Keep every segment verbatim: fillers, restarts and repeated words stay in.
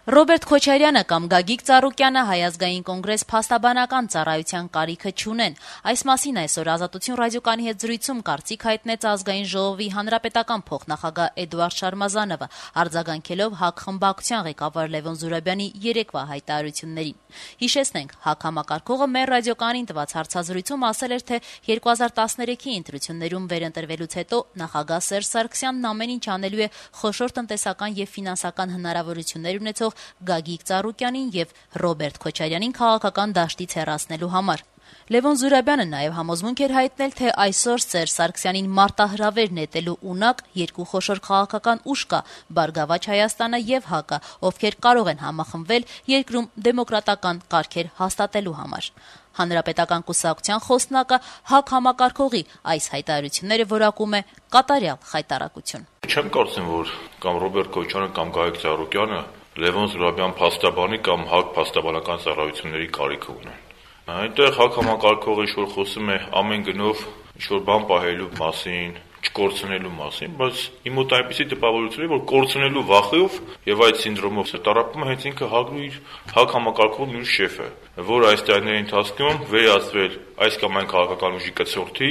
Ռոբերտ Քոչարյանը կամ Գագիկ Ծառուկյանը Հայ ազգային կոնգրես փաստաբանական ծառայության կարիքը չունեն։ Այս մասին այսօր Ազատություն ռադիոկայանի հետ զրույցում կարծիք հայտնեց Ազգային ժողովի հանրապետական փոխնախագահ Էդուարդ Շարմազանովը, արձագանքելով ՀԱԿ խմբակցության ղեկավար Լևոն Զուրաբյանի երեկվա հայտարարություններին։ Հիշեցնենք, ՀԱԿ համակարգողը մեր ռադիոկայանին տված հարցազրույցում ասել էր, թե երկու հազար տասներեքի ընտրություններում վերընտրվելուց հետո նախագահ Սերժ Սարգսյանն ամեն ինչ անելու է խոշոր տնտեսական եւ ֆինանսական հնարավորություններ ունեցող Գագիկ Ծառուկյանին եւ Ռոբերտ Քոչարյանին քաղաքական դաշտից հեռացնելու համար։ Լևոն Զուրաբյանը նաեւ համոզմունք էր հայտնել, թե այսօր Սերժ Սարգսյանին մարտահրավեր նետելու ունակ երկու խոշոր քաղաքական ուժ կա՝ Բարգավաճ Հայաստանը եւ ՀԱԿ-ը, ովքեր կարող են համախմբվել երկրում դեմոկրատական կարգեր հաստատելու համար։ Հանրապետական կուսակցության խոսնակը ՀԱԿ համակարգողի այս հայտարարությունները որակում է կատարյալ խայտարակություն։ Չեմ կարծում, որ կամ Ռոբերտ Քոչարյանը կամ Գագիկ Ծառուկյանը Լևոն Զուրաբյան փաստաբանի կամ ՀԱԿ փաստաբանական ծառայությունների կարիք ունեն։ Այնտեղ ՀԱԿ համակարգողը ինչ-որ խոսում է ամեն գնով ինչ-որ բան պահելու մասին, չկորցնելու մասին, բայց իմ մոտ այնպիսի տպավորություն է, որ կորցնելու վախով եւ այդ սինդրոմով տարապումը հենց ինքը ՀԱԿ-ն իր ՀԱԿ համակարգողն իր շեֆը, որ այս տարիների ընթացքում վերածվել այս կամ այն քաղաքական ուժի կցորդի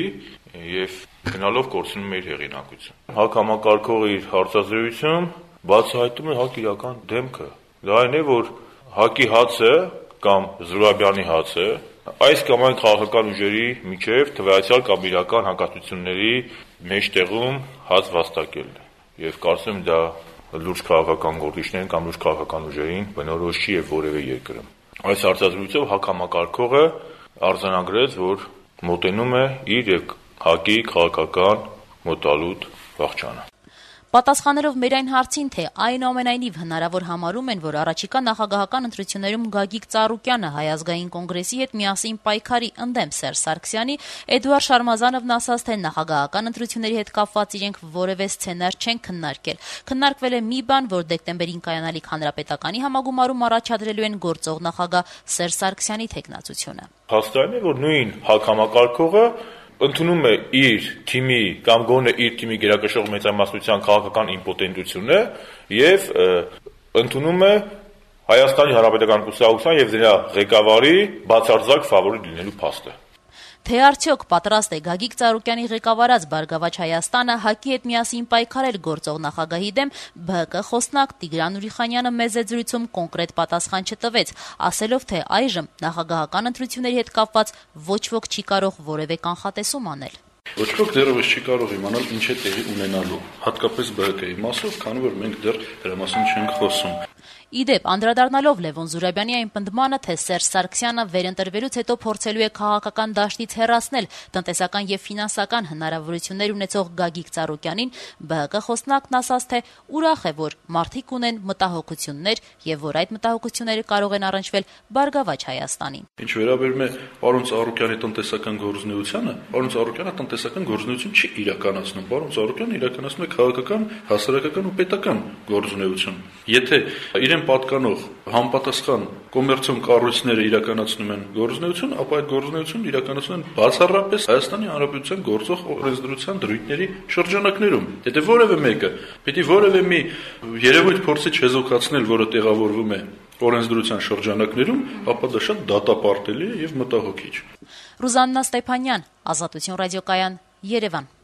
եւ գնալով կորցնում է իր հեղինակությունը։ ՀԱԿ համակարգողը իր հարցազրույցում բացահայտում է ՀԱԿ իրական դեմքը։ Դա այն է, որ ՀԱԿ-ի հացը կամ Զուրաբյանի հացը այս կամ այն քաղաքական ուժերի միջև թվայացյալ կամ իրական հակասությունների մեջտեղում հաց վաստակելն է։ Եվ կարծում եմ դա լուրջ քաղաքական գործիչներին կամ լուրջ քաղաքական ուժերին բնորոշ չի եւ որևէ երկրում։ Այս հարցազրույցով ՀԱԿ համակարգողը արձանագրեց, որ մոտենում է իր եւ ՀԱԿ-ի քաղաքական մոտալուտ վախճանը։ Պատասխանելով մեր այն հարցին, թե այնուամենայնիվ հնարավոր համարում են, որ առաջիկա նախագահական ընտրություններում Գագիկ Ծառուկյանը Հայ ազգային կոնգրեսի հետ միասին պայքարի ընդդեմ Սերժ Սարգսյանի, Էդուարդ Շարմազանովն ասաց, թե նախագահական ընտրությունների հետ կապված իրենք որևէ սցենար չեն քննարկել։ Քննարկվել է մի բան, որ դեկտեմբերին կայանալիք հանրապետականի համագումարում առաջադրելու են գործող նախագահ Սերժ Սարգսյանի թեկնածությունը։ Փաստորեն է, որ նույն ՀԱԿ համակարգողը ընդունում է իր թիմի կամ գոնե իր թիմի գերակշռող մեծամասնության քաղաքական իմպոտենտությունը եւ ընդունում է Հայաստանի Հանրապետական կուսակցության եւ դրա ղեկավարի բացարձակ ֆավորիտ լինելու փաստը։ Թե արդյոք պատրաստ է Գագիկ Ծառուկյանի ղեկավարած Բարգավաճ Հայաստանը ՀԱԿ-ի հետ միասին պայքարել գործող նախագահի դեմ, ԲՀԿ խոսնակ Տիգրան Ուրիխանյանը մեծ զրույցում կոնկրետ պատասխան չտվեց, ասելով, թե այժմ նախագահական ընտրությունների հետ կապված ոչ ոք չի կարող որևէ կանխատեսում անել։ Ոչ ոք դեռևս չի կարող իմանալ ինչ է տեղի ունենալու, հատկապես ԲՀԿ-ի մասով, քանի որ մենք դեռ դրա մասին չենք խոսում։ Իդեպ, անդրադառնալով Լևոն Զուրաբյանի այն պնդմանը, թե Սերժ Սարգսյանը վերընտրվելուց հետո փորձելու է քաղաքական դաշտից հեռացնել տնտեսական եւ ֆինանսական հնարավորություններ ունեցող Գագիկ Ծառուկյանին, ԲՀԿ խոսնակն ասաց, թե ուրախ է, որ մարդիկ ունեն մտահոգություններ եւ որ այդ մտահոգությունները կարող են առնչվել Բարգավաճ Հայաստանին։ Ինչ վերաբերում է պարոն Ծառուկյանի տնտեսական գործունեությանը, պարոն Ծառուկյանը տնտեսական գործունեություն չի իրականացնում, պարոն Ծառուկյանը իրականացնում է քաղաքական, հասարակական ու պետական գործունեություն։ Եթե իրեն պատկանող համապատասխան կոմերցիոն կառույցները իրականացնում են գործունեություն, ապա այդ գործունեությունն իրականացնում են բացառապես Հայաստանի Հանրապետության գործող օրենսդրության դրույթների շրջանակներում։ Եթե որևէ մեկը պիտի որևէ մի երևույթ փորձի չեզոքացնել, որը տեղավորվում է օրենսդրության շրջանակներում, ապա դա շատ դատապարտելի է եւ մտահոգիչ։ Ռուզաննա Ստեփանյան, Ազատություն ռադիոկայան, Երևան։